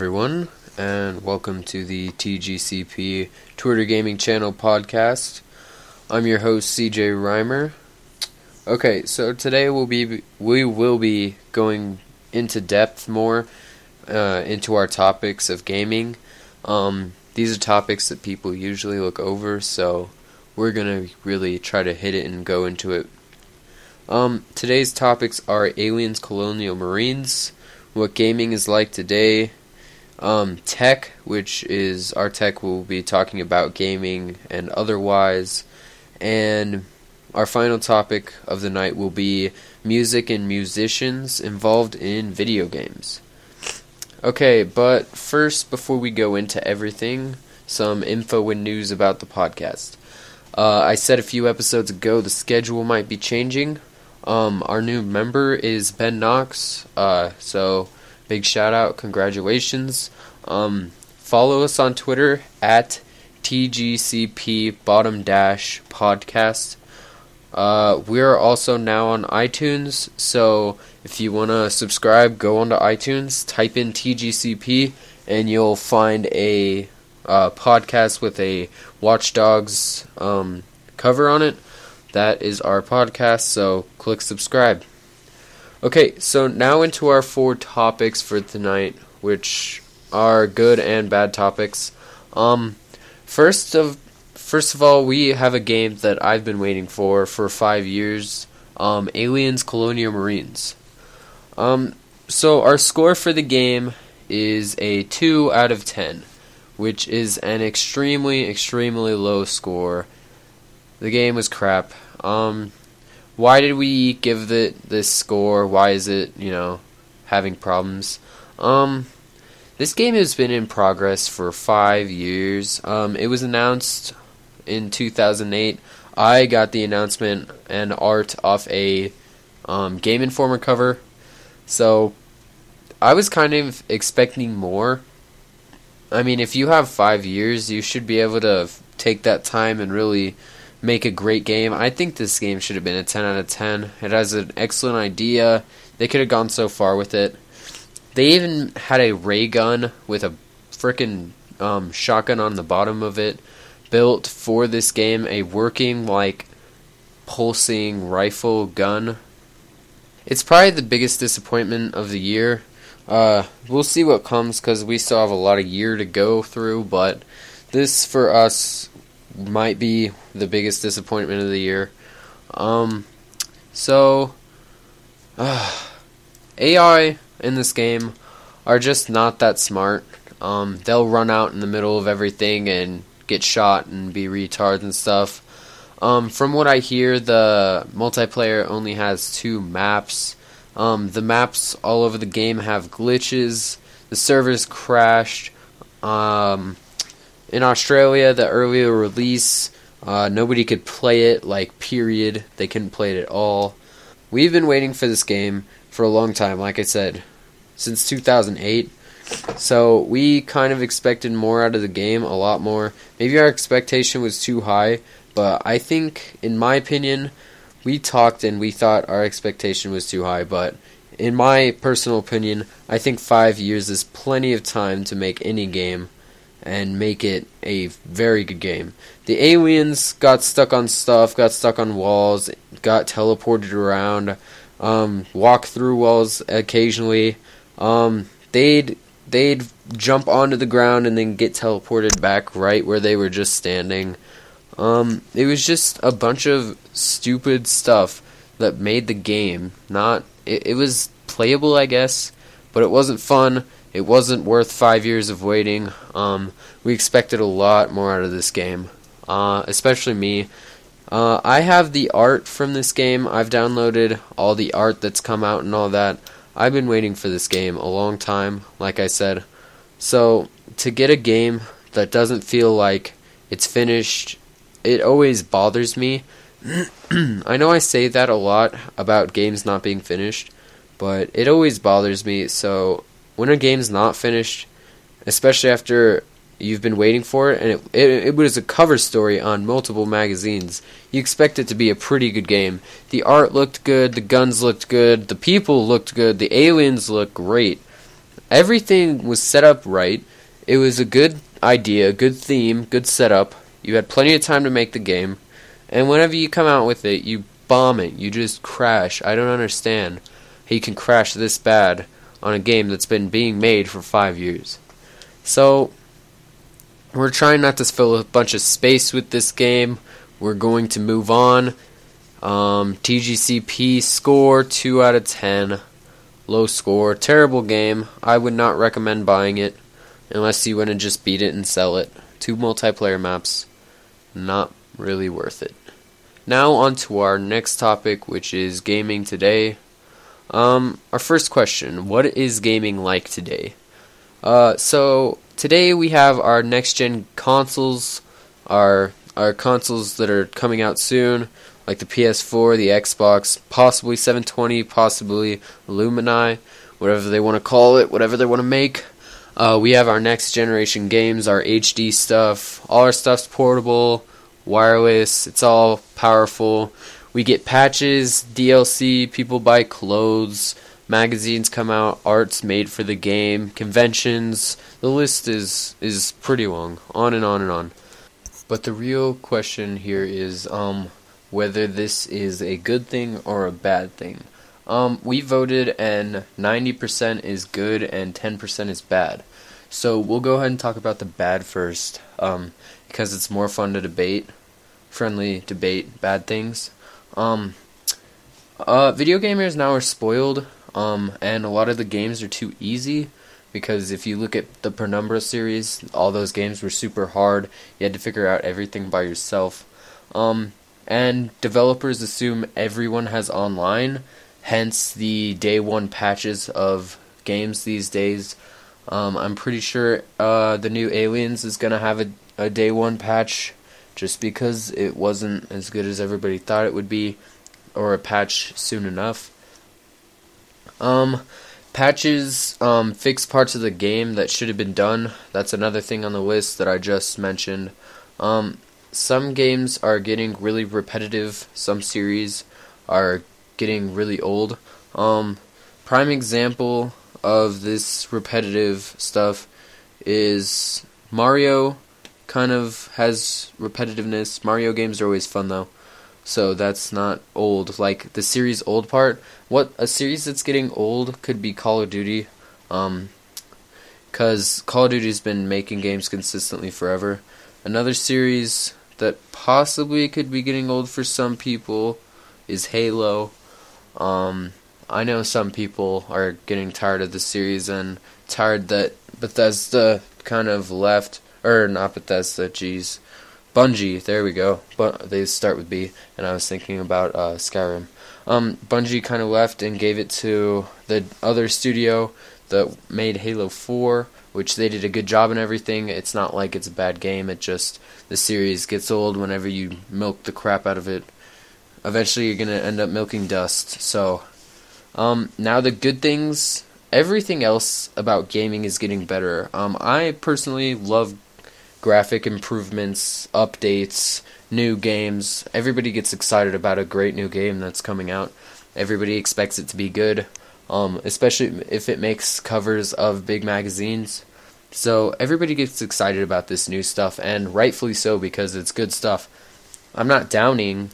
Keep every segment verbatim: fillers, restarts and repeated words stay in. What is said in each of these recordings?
everyone, and welcome to the T G C P Twitter Gaming Channel podcast. I'm your host, C J Reimer. Okay, so today we'll be we will be going into depth more uh, into our topics of gaming. Um, these are topics that people usually look over, so we're gonna really try to hit it and go into it. Um, today's topics are aliens, colonial marines, what gaming is like today, um, tech, which is our tech will be talking about gaming and otherwise, and our final topic of the night will be music and musicians involved in video games. Okay, but first, before we go into everything, some info and news about the podcast. Uh, I said a few episodes ago the schedule might be changing. Um, our new member is Ben Knox, uh, so big shout out, congratulations. Um, follow us on Twitter at T G C P bottom dash podcast. Uh, we are also now on iTunes, so if you want to subscribe, go onto iTunes, type in T G C P, and you'll find a uh, podcast with a Watch Dogs um, cover on it. That is our podcast, so click subscribe. Okay, so now into our four topics for tonight, which are good and bad topics. Um, first of first of all, we have a game that I've been waiting for for five years. Um, Aliens, Colonial Marines. Um, so our score for the game is a two out of ten, which is an extremely, extremely low score. The game was crap. Um, why did we give it this score? Why is it, you know, having problems? Um, this game has been in progress for five years. Um, it was announced in two thousand eight. I got the announcement and art off a um, Game Informer cover. So, I was kind of expecting more. I mean, if you have five years, you should be able to f- take that time and really make a great game. I think this game should have been a ten out of ten. It has an excellent idea. They could have gone so far with it. They even had a ray gun with a frickin' um, shotgun on the bottom of it built for this game. A working, like, pulsing rifle gun. It's probably the biggest disappointment of the year. Uh, we'll see what comes because we still have a lot of year to go through, but this for us might be the biggest disappointment of the year. Um, so, uh, A I in this game are just not that smart. Um, they'll run out in the middle of everything and get shot and be retards and stuff. Um, from what I hear, the multiplayer only has two maps. Um, the maps all over the game have glitches. The servers crashed. Um, in Australia, the earlier release, uh, nobody could play it, like, period. They couldn't play it at all. We've been waiting for this game for a long time, like I said, since two thousand eight. So we kind of expected more out of the game, a lot more. Maybe our expectation was too high, but I think, in my opinion, we talked and we thought our expectation was too high, but in my personal opinion, I think five years is plenty of time to make any game and make it a very good game. The aliens got stuck on stuff, got stuck on walls, got teleported around, um, walk through walls occasionally. Um, they'd they'd jump onto the ground and then get teleported back right where they were just standing. Um, it was just a bunch of stupid stuff that made the game not... It, it was playable, I guess, but it wasn't fun. It wasn't worth five years of waiting. Um, we expected a lot more out of this game, uh, especially me. Uh, I have the art from this game. I've downloaded all the art that's come out and all that. I've been waiting for this game a long time, like I said. So, to get a game that doesn't feel like it's finished, it always bothers me. I know I say that a lot about games not being finished, but it always bothers me. So when a game's not finished, especially after you've been waiting for it, and it, it, it was a cover story on multiple magazines, you expect it to be a pretty good game. The art looked good, the guns looked good, the people looked good, the aliens looked great. everything was set up right. It was a good idea, good theme, good setup. You had plenty of time to make the game, and whenever you come out with it, you bomb it. You just crash. I don't understand how you can crash this bad on a game that's been being made for five years. So, we're trying not to fill a bunch of space with this game. We're going to move on. Um, T G C P score two out of ten. Low score. Terrible game. I would not recommend buying it unless you want to just beat it and sell it. Two multiplayer maps. Not really worth it. Now on to our next topic, which is gaming today. Um, our first question, what is gaming like today? Uh, so today we have our next-gen consoles, our our consoles that are coming out soon, like the P S four, the Xbox, possibly seven twenty, possibly Lumini, whatever they want to call it, whatever they want to make. Uh, we have our next-generation games, our H D stuff, all our stuff's portable, wireless, it's all powerful. We get patches, D L C, people buy clothes, magazines come out, art's made for the game, conventions. The list is is pretty long, on and on and on. But the real question here is um whether this is a good thing or a bad thing. Um we voted and ninety percent is good and ten percent is bad. So we'll go ahead and talk about the bad first, um because it's more fun to debate, friendly debate bad things. Um uh video gamers now are spoiled. Um, and a lot of the games are too easy, because if you look at the Penumbra series, all those games were super hard. You had to figure out everything by yourself. Um, and developers assume everyone has online, hence the day one patches of games these days. Um, I'm pretty sure uh, the new Aliens is going to have a, a day one patch, just because it wasn't as good as everybody thought it would be, or a patch soon enough. Um, patches um, fix parts of the game that should have been done. That's another thing on the list that I just mentioned. Um, some games are getting really repetitive. Some series are getting really old. Um, prime example of this repetitive stuff is Mario. Kind of has repetitiveness. Mario games are always fun though. So that's not old. Like the series old part, what a series that's getting old could be Call of Duty, um, because Call of Duty's been making games consistently forever. Another series that possibly could be getting old for some people is Halo. Um, I know some people are getting tired of the series and tired that Bethesda kind of left, or not Bethesda, geez. Bungie, there we go. But they start with B, and I was thinking about uh, Skyrim. Um, Bungie kind of left and gave it to the other studio that made Halo four, which they did a good job and everything. It's not like it's a bad game. It just, the series gets old whenever you milk the crap out of it. Eventually, you're gonna end up milking dust. So, um, now the good things. Everything else about gaming is getting better. Um, I personally love graphic improvements, updates, new games. Everybody gets excited about a great new game that's coming out. Everybody expects it to be good, um, especially if it makes covers of big magazines. So everybody gets excited about this new stuff, and rightfully so, because it's good stuff. I'm not downing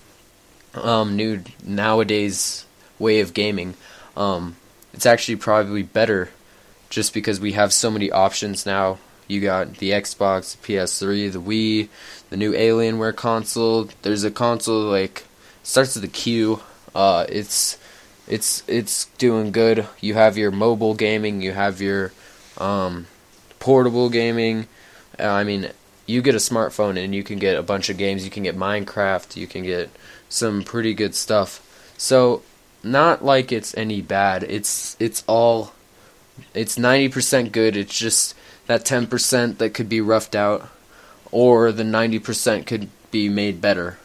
um, new nowadays way of gaming. Um, it's actually probably better, just because we have so many options now. You got the Xbox, the P S three, the Wii, the new Alienware console. There's a console like starts with a Q. Uh, it's it's it's doing good. You have your mobile gaming. You have your um, portable gaming. Uh, I mean, you get a smartphone and you can get a bunch of games. You can get Minecraft. You can get some pretty good stuff. So not like it's any bad. It's it's all it's ninety percent good. It's just that ten percent that could be roughed out, or the ninety percent could be made better.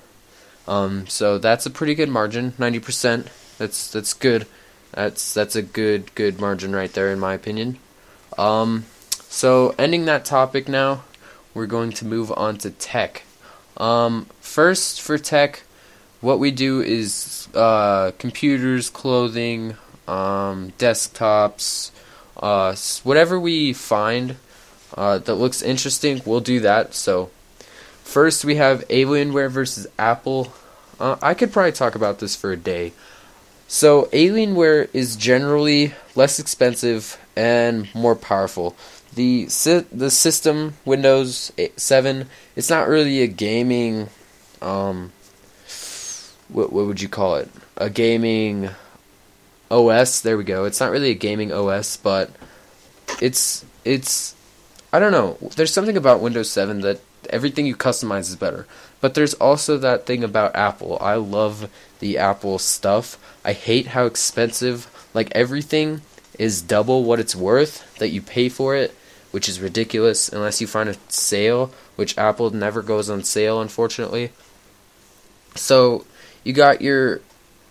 Um, so that's a pretty good margin, ninety percent. That's that's good. That's that's a good good margin right there, in my opinion. Um, so ending that topic now, we're going to move on to tech. Um, first, for tech, what we do is uh, computers, clothing, um, desktops, Uh, whatever we find uh, that looks interesting, we'll do that. So first we have Alienware versus Apple. Uh, I could probably talk about this for a day. So Alienware is generally less expensive and more powerful. The si- the system, Windows seven, it's not really a gaming, um, what what would you call it? A gaming O S. There we go. It's not really a gaming O S, but it's it's I don't know. There's something about Windows seven that everything you customize is better. But there's also that thing about Apple. I love the Apple stuff. I hate how expensive, like everything is double what it's worth that you pay for it, which is ridiculous unless you find a sale, which Apple never goes on sale, unfortunately. So you got your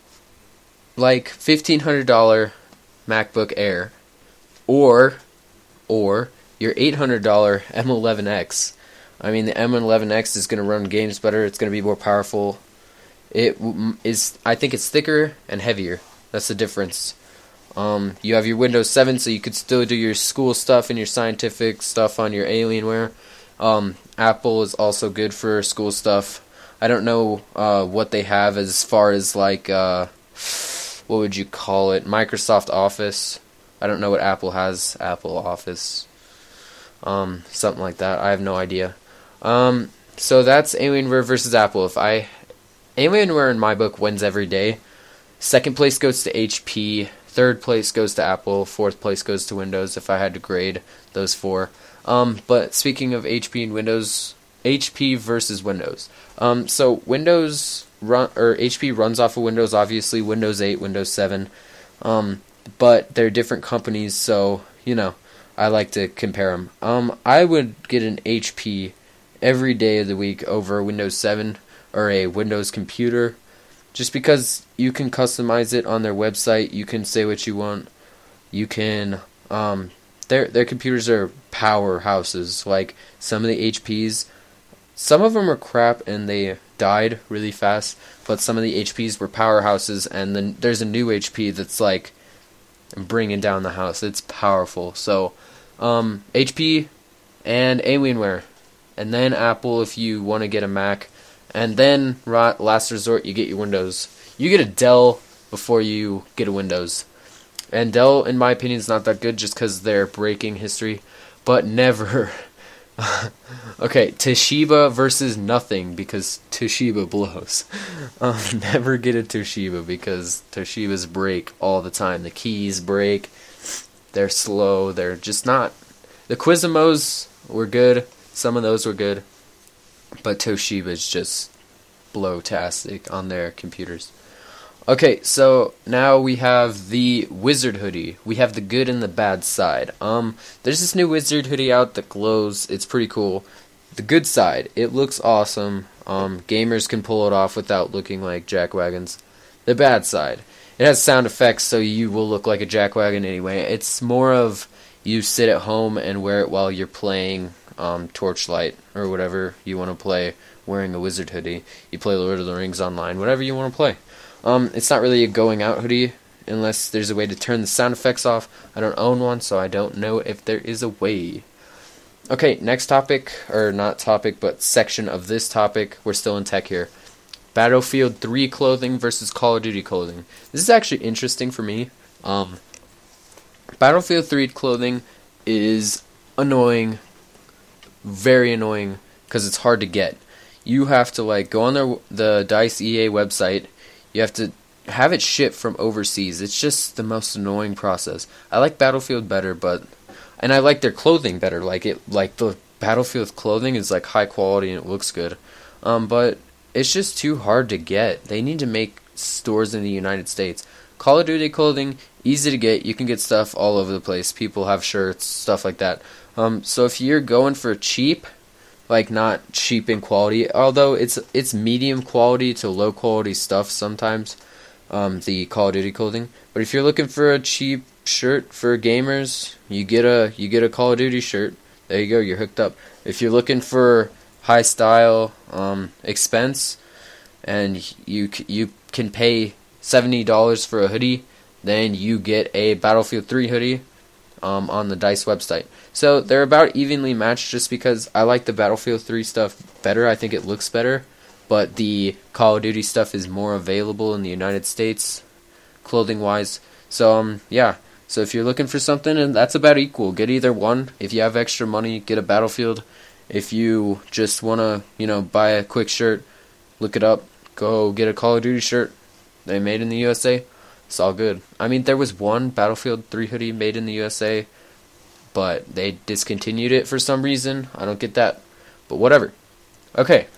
like fifteen hundred dollars MacBook Air, or or your eight hundred dollars M eleven X. I mean, the M eleven X is going to run games better. It's going to be more powerful. It is. I think it's thicker and heavier. That's the difference. Um, you have your Windows seven, so you could still do your school stuff and your scientific stuff on your Alienware. Um, Apple is also good for school stuff. I don't know uh, what they have as far as like uh, what would you call it? Microsoft Office. I don't know what Apple has. Apple Office, um, something like that. I have no idea. Um, so that's Alienware versus Apple. If I Alienware in my book wins every day. Second place goes to H P. Third place goes to Apple. Fourth place goes to Windows. If I had to grade those four. Um, but speaking of H P and Windows, H P versus Windows. Um, so Windows run or H P runs off of Windows. Obviously, Windows eight, Windows seven. Um, but they're different companies, so you know I like to compare them. Um, I would get an H P every day of the week over Windows seven or a Windows computer, just because you can customize it on their website. You can say what you want. You can um, their their computers are powerhouses. Like some of the H Ps, some of them are crap and they died really fast, but some of the H Ps were powerhouses. And then there's a new H P that's like bringing down the house. It's powerful. So um, H P and Alienware, and then Apple if you want to get a Mac, and then last resort you get your Windows. You get a Dell before you get a Windows. And Dell, in my opinion, is not that good just because they're breaking history. But never. Okay, Toshiba versus nothing because Toshiba blows. Um, never get a Toshiba because Toshibas break all the time. The keys break. They're slow. They're just not. The Quizimos were good. Some of those were good. But Toshiba's just blow-tastic on their computers. Okay, so now we have the Wizard hoodie. We have the good and the bad side. Um, there's this new Wizard hoodie out that glows. It's pretty cool. The good side, it looks awesome. Um, gamers can pull it off without looking like jackwagons. The bad side, it has sound effects, so you will look like a jackwagon anyway. It's more of you sit at home and wear it while you're playing um, Torchlight or whatever you want to play, wearing a Wizard hoodie. You play Lord of the Rings online, whatever you want to play. Um, it's not really a going out hoodie unless there's a way to turn the sound effects off. I don't own one, so I don't know if there is a way. Okay, next topic, or not topic, but section of this topic. We're still in tech here. Battlefield three clothing versus Call of Duty clothing. This is actually interesting for me. Um, Battlefield three clothing is annoying, very annoying, because it's hard to get. You have to like go on their, the DICE E A website. You have to have it shipped from overseas. It's just the most annoying process. I like Battlefield better, but and I like their clothing better. Like it, like the Battlefield clothing is like high quality and it looks good. Um, but it's just too hard to get. They need to make stores in the United States. Call of Duty clothing, easy to get. You can get stuff all over the place. People have shirts, stuff like that. Um, so if you're going for cheap, like not cheap in quality, although it's it's medium quality to low quality stuff sometimes, um, the Call of Duty clothing. But if you're looking for a cheap shirt for gamers, you get a you get a Call of Duty shirt. There you go, you're hooked up. If you're looking for high style um, expense, and you you can pay seventy dollars for a hoodie, then you get a Battlefield three hoodie. um, on the DICE website. So they're about evenly matched just because I like the Battlefield three stuff better. I think it looks better, but the Call of Duty stuff is more available in the United States, clothing-wise. So, um, yeah. So if you're looking for something, and that's about equal, get either one. If you have extra money, get a Battlefield. If you just want to, you know, buy a quick shirt, look it up, go get a Call of Duty shirt. They made in the U S A. It's all good. I mean, there was one Battlefield three hoodie made in the U S A, but they discontinued it for some reason. I don't get that, but whatever. Okay.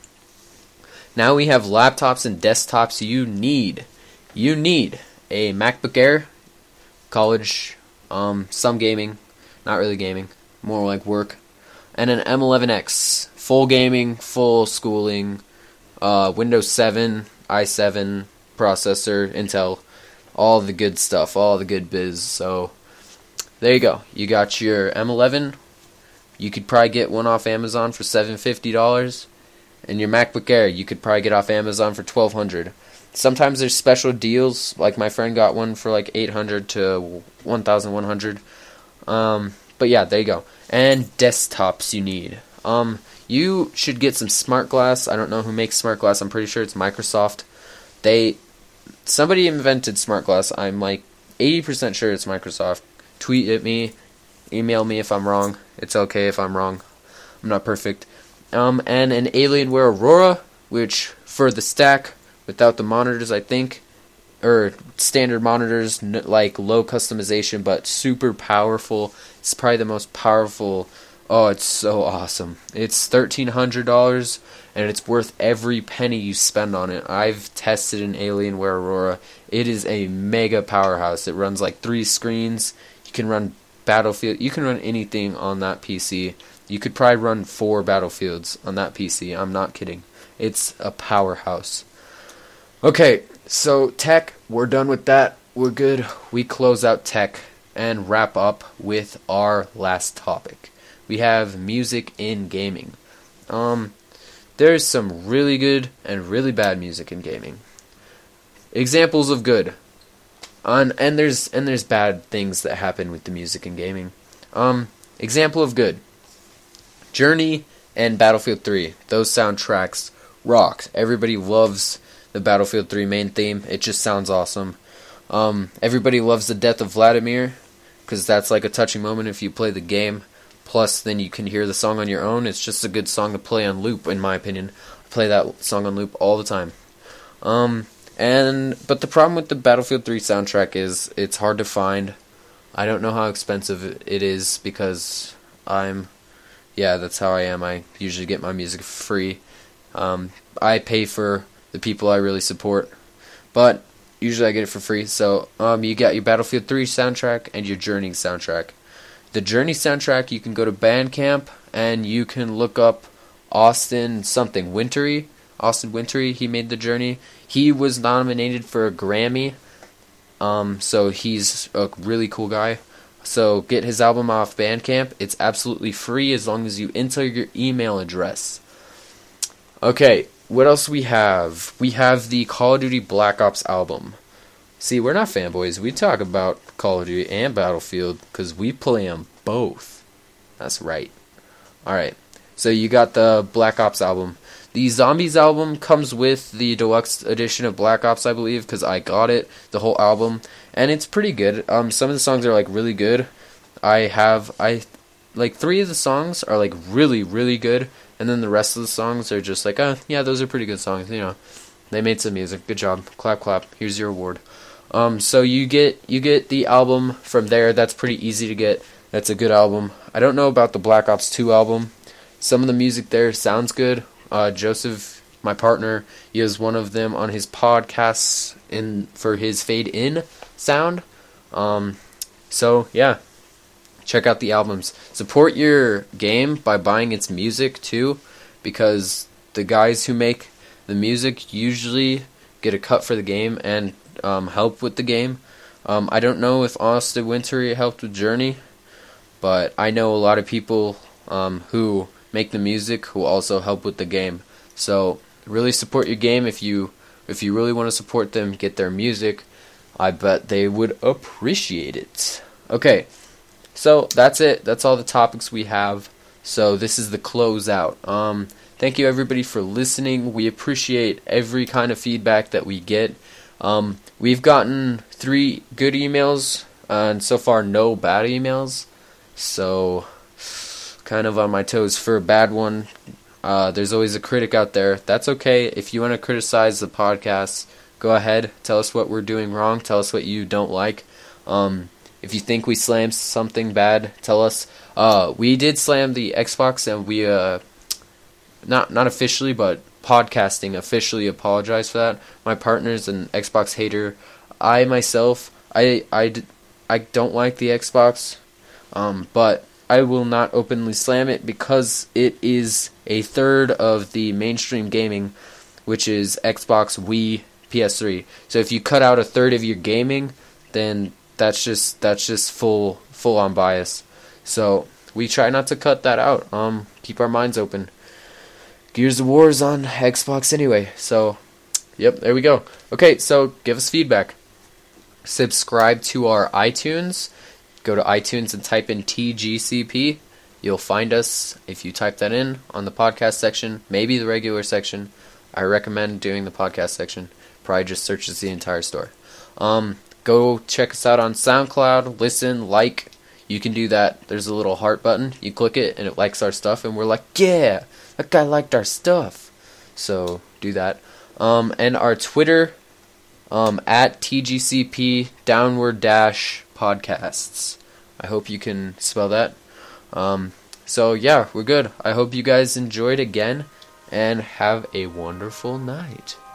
Now we have laptops and desktops. You need, you need a MacBook Air, college, um, some gaming, not really gaming, more like work, and an M eleven X, full gaming, full schooling, uh, Windows seven, i seven processor, Intel, all the good stuff, all the good biz. So there you go. You got your M eleven. You could probably get one off Amazon for seven hundred fifty dollars, and your MacBook Air you could probably get off Amazon for twelve hundred dollars. Sometimes there's special deals, like my friend got one for like eight hundred to one thousand one hundred. Um, but yeah, there you go. And desktops you need. Um, you should get some smart glass. I don't know who makes smart glass. I'm pretty sure it's Microsoft. They somebody invented smart glass. I'm like eighty percent sure it's Microsoft. Tweet at me, email me if I'm wrong. It's okay if I'm wrong. I'm not perfect. Um, and an Alienware Aurora, which for the stack without the monitors, I think, or standard monitors, n- like low customization, but super powerful. It's probably the most powerful. Oh, it's so awesome. It's thirteen hundred dollars, and it's worth every penny you spend on it. I've tested an Alienware Aurora. It is a mega powerhouse. It runs like three screens. You can run Battlefield. You can run anything on that P C. You could probably run four Battlefields on that P C. I'm not kidding. It's a powerhouse. Okay, so tech, we're done with that. We're good. We close out tech and wrap up with our last topic. We have music in gaming. Um, there's some really good and really bad music in gaming. Examples of good. On and there's and there's bad things that happen with the music in gaming. Um, example of good. Journey and Battlefield three. Those soundtracks rocked. Everybody loves the Battlefield three main theme. It just sounds awesome. Um, everybody loves the death of Vladimir, because that's like a touching moment if you play the game. Plus, then you can hear the song on your own. It's just a good song to play on loop, in my opinion. I play that song on loop all the time. Um, and but the problem with the Battlefield three soundtrack is it's hard to find. I don't know how expensive it is because I'm, yeah, that's how I am. I usually get my music free. Um, I pay for the people I really support, but usually I get it for free. So um, you got your Battlefield three soundtrack and your Journey soundtrack. The Journey soundtrack, you can go to Bandcamp and you can look up Austin something Wintory. Austin Wintory, he made the Journey. He was nominated for a Grammy, um, so he's a really cool guy. So get his album off Bandcamp. It's absolutely free as long as you enter your email address. Okay. What else we have? We have the Call of Duty Black Ops album. See, we're not fanboys. We talk about Call of Duty and Battlefield because we play them both. That's right. Alright, so you got the Black Ops album. The Zombies album comes with the deluxe edition of Black Ops, I believe, because I got it, the whole album, and it's pretty good. Um, some of the songs are like really good. I have, I, like three of the songs are like really, really good. And then the rest of the songs are just like, oh, yeah, those are pretty good songs, you know. They made some music. Good job. Clap, clap. Here's your award. Um, so you get you get the album from there. That's pretty easy to get. That's a good album. I don't know about the Black Ops two album. Some of the music there sounds good. Uh, Joseph, my partner, he has one of them on his podcasts in for his fade in sound. Um, so, yeah. Check out the albums. Support your game by buying its music too, because the guys who make the music usually get a cut for the game and um, help with the game. Um, I don't know if Austin Wintory helped with Journey, but I know a lot of people um, who make the music who also help with the game. So really support your game. If you if you really want to support them, get their music. I bet they would appreciate it. Okay. So that's it. That's all the topics we have. So this is the closeout. Um, thank you everybody for listening. We appreciate every kind of feedback that we get. Um, we've gotten three good emails, uh, and so far no bad emails. So kind of on my toes for a bad one. Uh, there's always a critic out there. That's okay. If you want to criticize the podcast, go ahead. Tell us what we're doing wrong. Tell us what you don't like. Um, if you think we slammed something bad, tell us. Uh, we did slam the Xbox, and we uh, not not officially, but podcasting officially apologized for that. My partner's an Xbox hater. I myself, I I, I don't like the Xbox, um, but I will not openly slam it because it is a third of the mainstream gaming, which is Xbox, Wii, P S three. So if you cut out a third of your gaming, then that's just that's just full full on bias. So we try not to cut that out. Um, keep our minds open. Gears of War is on Xbox anyway. So, yep, there we go. Okay, so give us feedback. Subscribe to our iTunes. Go to iTunes and type in T G C P. You'll find us if you type that in on the podcast section, maybe the regular section. I recommend doing the podcast section. Probably just searches the entire store. Um, go check us out on SoundCloud. Listen, like. You can do that. There's a little heart button. You click it and it likes our stuff, and we're like, yeah, that guy liked our stuff. So do that. Um, and our Twitter, um, at T G C P downward dash podcasts. I hope you can spell that. Um, so yeah, we're good. I hope you guys enjoyed again, and have a wonderful night.